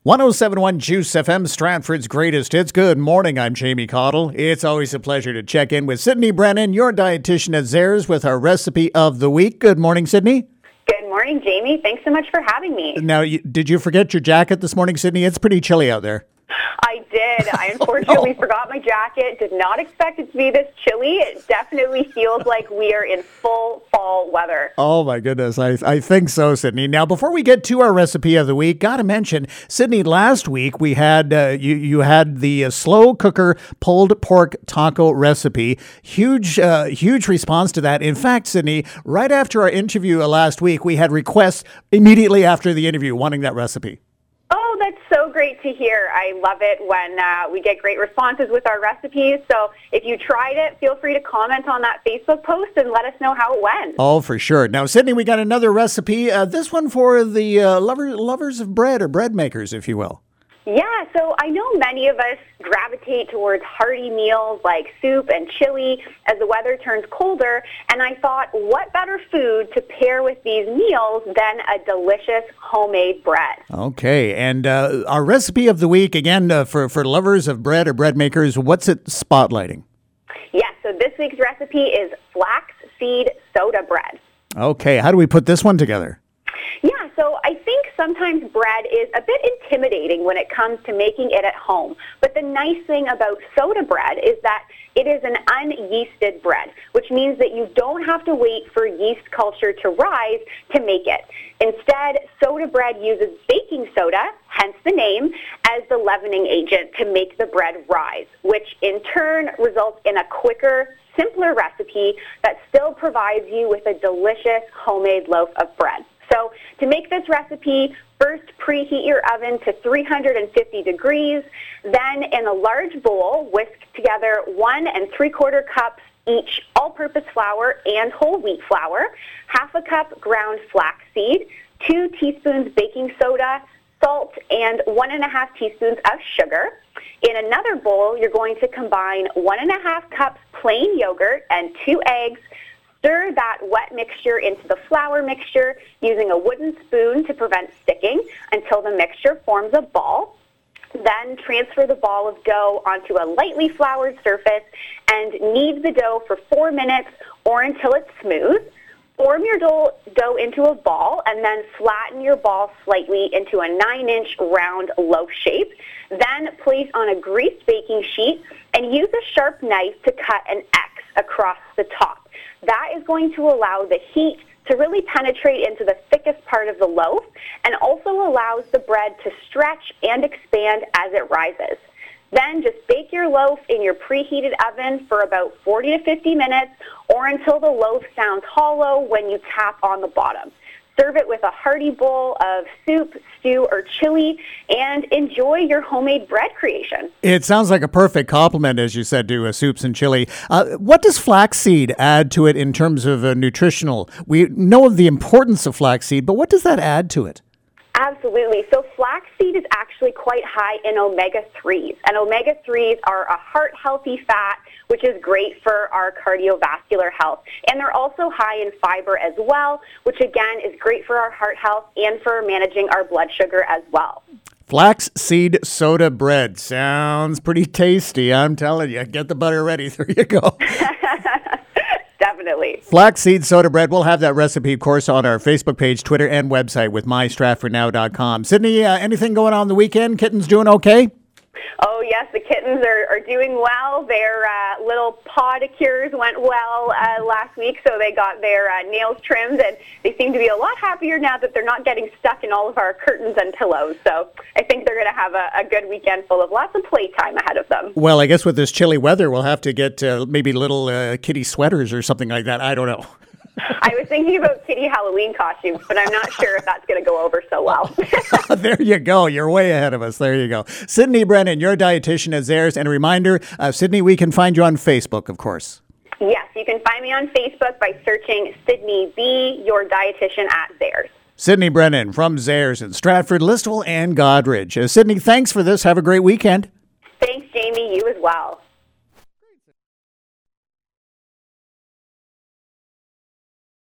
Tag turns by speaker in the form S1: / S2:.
S1: 107.1 Juice FM, Stratford's greatest hits. Good morning, I'm Jamie Cottle. It's always a pleasure to check in with Sydney Brennan, your dietitian at Zehrs, with our recipe of the week. Good morning, Sydney.
S2: Good morning, Jamie. Thanks so much for having me.
S1: Now, did you forget your jacket this morning, Sydney? It's pretty chilly out there.
S2: I did. I unfortunately forgot my jacket. Did not expect it to be this chilly. It definitely feels like we are in full fall weather.
S1: Oh, my goodness. I think so, Sydney. Now, before we get to our recipe of the week, got to mention, Sydney, last week we had, you had the slow cooker pulled pork taco recipe. Huge response to that. In fact, Sydney, right after our interview last week, we had requests immediately after the interview wanting that recipe.
S2: Oh, that's so great to hear. I love it when we get great responses with our recipes. So if you tried it, feel free to comment on that Facebook post and let us know how it went.
S1: Oh, for sure. Now, Sydney, we got another recipe. This one for the lovers of bread, or bread makers, if you will.
S2: Yeah, so I know many of us gravitate towards hearty meals like soup and chili as the weather turns colder, and I thought, what better food to pair with these meals than a delicious homemade bread? Okay,
S1: and our recipe of the week, again, for lovers of bread or bread makers, what's it spotlighting?
S2: Yeah, so this week's recipe is flaxseed soda bread.
S1: Okay, how do we put this one together?
S2: Yeah, so I think sometimes bread is a bit intimidating when it comes to making it at home. But the nice thing about soda bread is that it is an unyeasted bread, which means that you don't have to wait for yeast culture to rise to make it. Instead, soda bread uses baking soda, hence the name, as the leavening agent to make the bread rise, which in turn results in a quicker, simpler recipe that still provides you with a delicious homemade loaf of bread. So to make this recipe, first preheat your oven to 350 degrees. Then in a large bowl, whisk together 1 3/4 cups each all-purpose flour and whole wheat flour, half a cup ground flaxseed, 2 teaspoons baking soda, salt, and 1.5 teaspoons of sugar. In another bowl, you're going to combine 1.5 cups plain yogurt and 2 eggs. Stir that wet mixture into the flour mixture using a wooden spoon to prevent sticking until the mixture forms a ball. Then transfer the ball of dough onto a lightly floured surface and knead the dough for 4 minutes or until it's smooth. Form your dough into a ball and then flatten your ball slightly into a 9-inch round loaf shape. Then place on a greased baking sheet and use a sharp knife to cut an X across the top. That is going to allow the heat to really penetrate into the thickest part of the loaf and also allows the bread to stretch and expand as it rises. Then just bake your loaf in your preheated oven for about 40 to 50 minutes or until the loaf sounds hollow when you tap on the bottom. Serve it with a hearty bowl of soup, stew, or chili, and enjoy your homemade bread creation.
S1: It sounds like a perfect complement, as you said, to soups and chili. What does flaxseed add to it in terms of nutritional? We know of the importance of flaxseed, but what does that add to it?
S2: Absolutely. So flaxseed is actually quite high in omega-3s, and omega-3s are a heart-healthy fat, which is great for our cardiovascular health. And they're also high in fiber as well, which again is great for our heart health and for managing our blood sugar as well.
S1: Flaxseed soda bread. Sounds pretty tasty, I'm telling you. Get the butter ready. There you go.
S2: Definitely.
S1: Flaxseed soda bread. We'll have that recipe, of course, on our Facebook page, Twitter, and website with mystratfordnow.com. Sydney, anything going on the weekend? Kittens doing okay?
S2: Oh, yes, the kittens are doing well. Their little podicures went well last week, so they got their nails trimmed, and they seem to be a lot happier now that they're not getting stuck in all of our curtains and pillows. So I think they're going to have a good weekend full of lots of playtime ahead of them.
S1: Well, I guess with this chilly weather, we'll have to get maybe little kitty sweaters or something like that. I don't know.
S2: I was thinking about kitty Halloween costumes, but I'm not sure if that's going to go over so well.
S1: There you go. You're way ahead of us. There you go. Sydney Brennan, your dietitian at Zehrs. And a reminder, Sydney, we can find you on Facebook, of course.
S2: Yes, you can find me on Facebook by searching Sydney B, your dietitian at Zehrs.
S1: Sydney Brennan from Zehrs in Stratford, Listowel, and Godrich. Sydney, thanks for this. Have a great weekend.
S2: Thanks, Jamie. You as well.